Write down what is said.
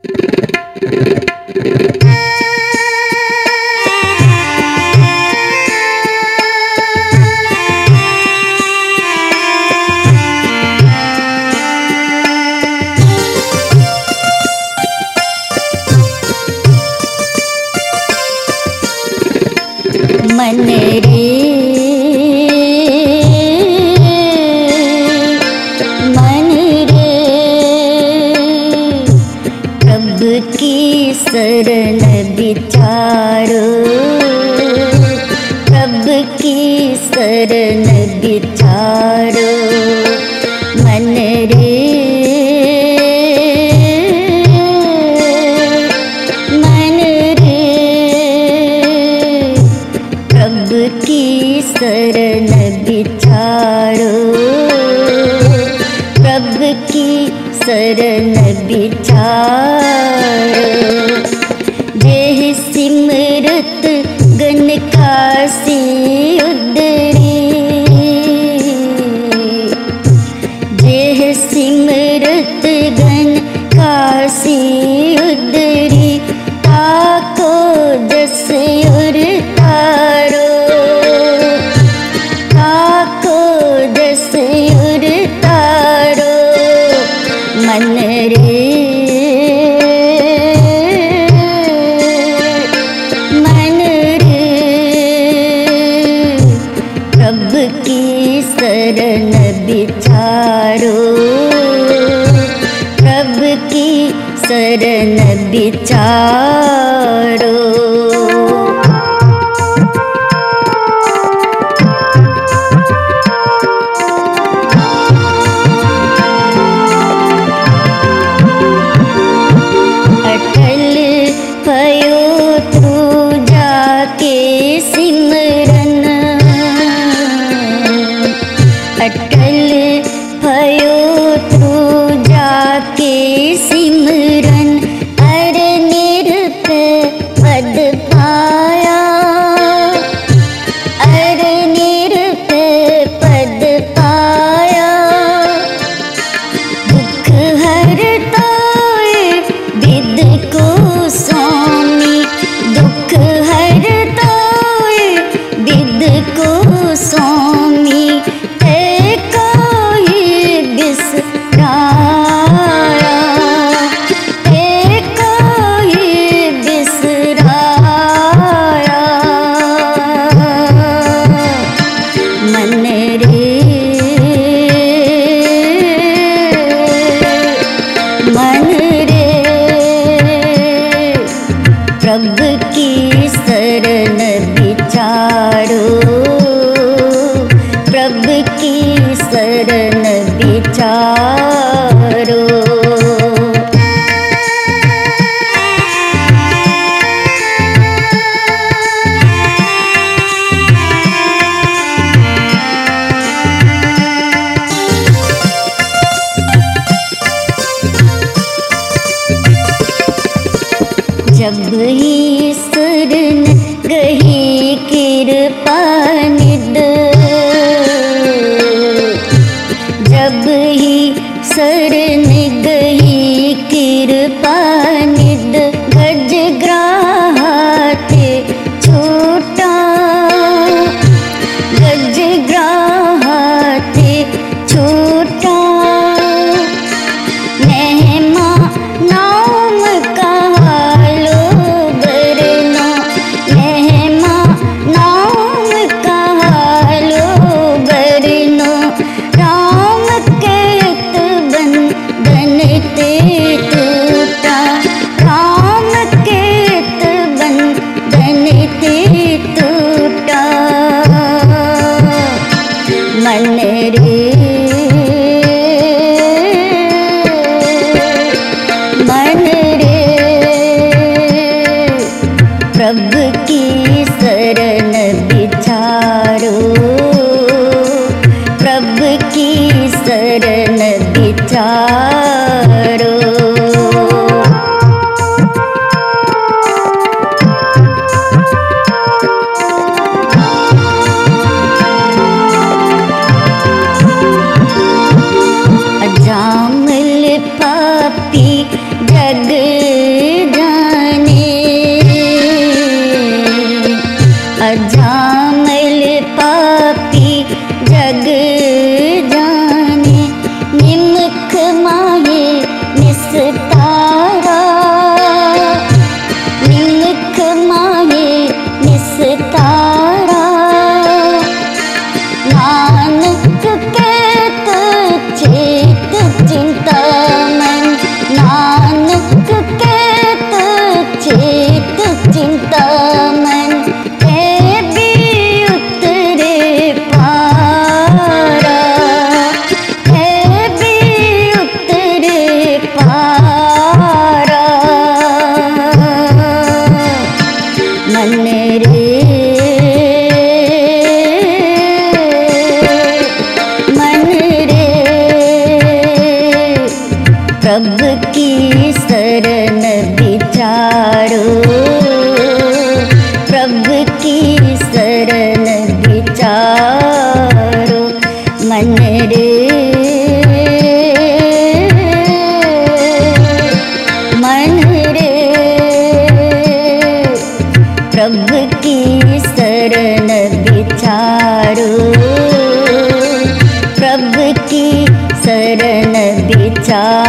मन रे मन रे प्रभु की शरण विचारो, प्रभु की शरण विचारो। मन रे मन रे प्रभु की शरण विचारो, प्रभु की शरण विचारो। जेह सिमरत गण कासी उदरी, जेह सिमरत गण कासी उदरी। ताको जस उर तारो, ताको जस उर तारो। मन रे मन रे प्रभु की शरण विचारो, प्रभु की शरण विचारो। अटल भयो तू जाके सिमरन, अटल भयो तू जाके सिमरन। अर निरपै पद पाया, अर निरपै पद पाया। दुख हरताए विद को स्वामी, दुख हरताए विद को स्वामी। ते काहे बिसराया, ते काहे बिसराया। मन रे मन रे प्रभु की शरण विचारो, प्रभु की शरण विचारो। जब ही शरण गही कृपा निध, जब ही शरण गही कृपा निध। गज ग्राहते छूटा, गज ग्राहते छूटा। नेमा नाम कहालो बरना, नेमा नाम कहालो बरना। राम कहत बंधन ते टूटा, राम कहत बंधन ते टूटा। मन रे मन रे प्रभु की शरण विचारो, प्रभु की शरण विचारो। अजामिल पापी जग चिंता मन है भी उतरे पारा, है भी उतरे पारा। मन रे प्रभु की शरण विचारो, प्रभु की शरण विचारो। मन रे मन रे प्रभु की शरण विचारो, प्रभु की शरण विचारो।